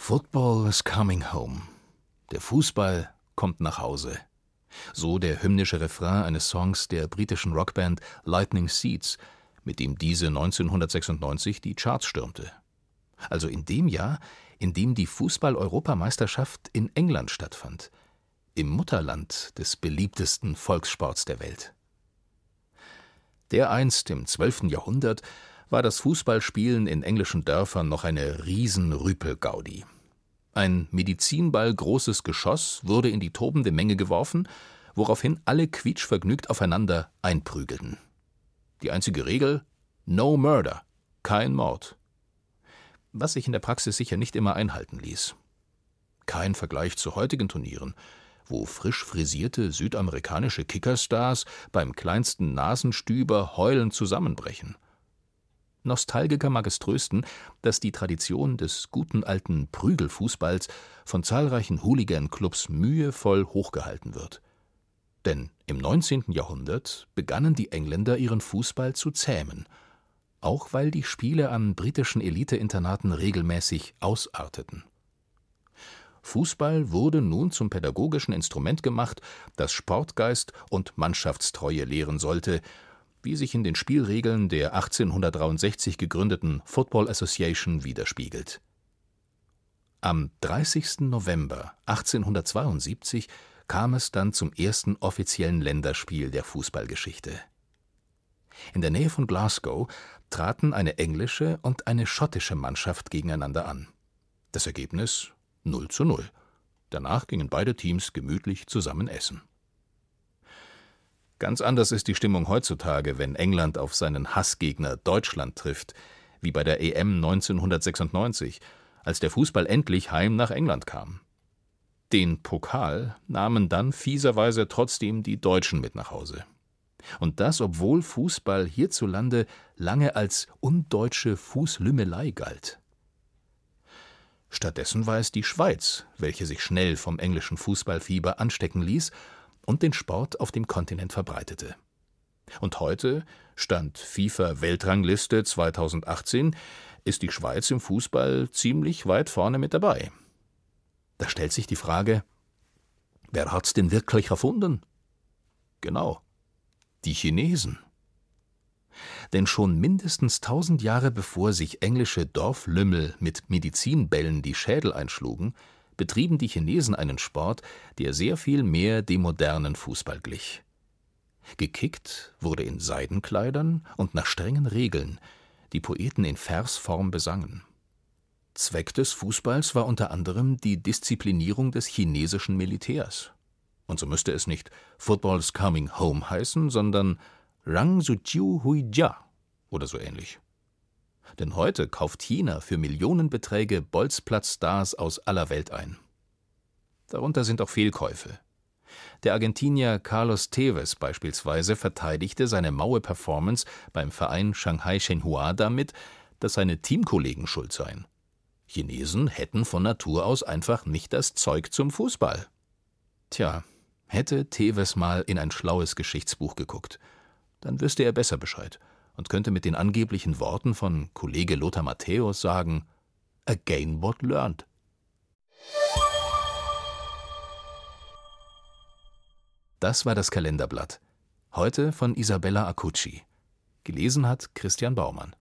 Football is coming home. Der Fußball kommt nach Hause. So der hymnische Refrain eines Songs der britischen Rockband Lightning Seeds, mit dem diese 1996 die Charts stürmte. Also in dem Jahr, in dem die Fußball-Europameisterschaft in England stattfand, im Mutterland des beliebtesten Volkssports der Welt. Dereinst im 12. Jahrhundert war das Fußballspielen in englischen Dörfern noch eine Riesen-Rüpel-Gaudi. Ein Medizinball großes Geschoss wurde in die tobende Menge geworfen, woraufhin alle quietschvergnügt aufeinander einprügelten. Die einzige Regel: No murder, kein Mord. Was sich in der Praxis sicher nicht immer einhalten ließ. Kein Vergleich zu heutigen Turnieren, wo frisch frisierte südamerikanische Kickerstars beim kleinsten Nasenstüber heulend zusammenbrechen. Nostalgiker mag es trösten, dass die Tradition des guten alten Prügelfußballs von zahlreichen Hooligan-Clubs mühevoll hochgehalten wird. Denn im 19. Jahrhundert begannen die Engländer ihren Fußball zu zähmen, auch weil die Spiele an britischen Elite-Internaten regelmäßig ausarteten. Fußball wurde nun zum pädagogischen Instrument gemacht, das Sportgeist und Mannschaftstreue lehren sollte, wie sich in den Spielregeln der 1863 gegründeten Football Association widerspiegelt. Am 30. November 1872 kam es dann zum ersten offiziellen Länderspiel der Fußballgeschichte. In der Nähe von Glasgow traten eine englische und eine schottische Mannschaft gegeneinander an. Das Ergebnis 0:0. Danach gingen beide Teams gemütlich zusammen essen. Ganz anders ist die Stimmung heutzutage, wenn England auf seinen Hassgegner Deutschland trifft, wie bei der EM 1996, als der Fußball endlich heim nach England kam. Den Pokal nahmen dann fieserweise trotzdem die Deutschen mit nach Hause. Und das, obwohl Fußball hierzulande lange als undeutsche Fußlümmelei galt. Stattdessen war es die Schweiz, welche sich schnell vom englischen Fußballfieber anstecken ließ und den Sport auf dem Kontinent verbreitete. Und heute, Stand FIFA-Weltrangliste 2018, ist die Schweiz im Fußball ziemlich weit vorne mit dabei. Da stellt sich die Frage: Wer hat's denn wirklich erfunden? Genau, die Chinesen. Denn schon mindestens 1000 Jahre bevor sich englische Dorflümmel mit Medizinbällen die Schädel einschlugen, betrieben die Chinesen einen Sport, der sehr viel mehr dem modernen Fußball glich. Gekickt wurde in Seidenkleidern und nach strengen Regeln, die Poeten in Versform besangen. Zweck des Fußballs war unter anderem die Disziplinierung des chinesischen Militärs. Und so müsste es nicht Football's Coming Home heißen, sondern Rang Su Jiu Hui Jia oder so ähnlich. Denn heute kauft China für Millionenbeträge Bolzplatz-Stars aus aller Welt ein. Darunter sind auch Fehlkäufe. Der Argentinier Carlos Tevez beispielsweise verteidigte seine maue Performance beim Verein Shanghai Shenhua damit, dass seine Teamkollegen schuld seien. Chinesen hätten von Natur aus einfach nicht das Zeug zum Fußball. Tja, hätte Tevez mal in ein schlaues Geschichtsbuch geguckt, dann wüsste er besser Bescheid und könnte mit den angeblichen Worten von Kollege Lothar Matthäus sagen: Again what learned. Das war das Kalenderblatt. Heute von Isabella Acucci. Gelesen hat Christian Baumann.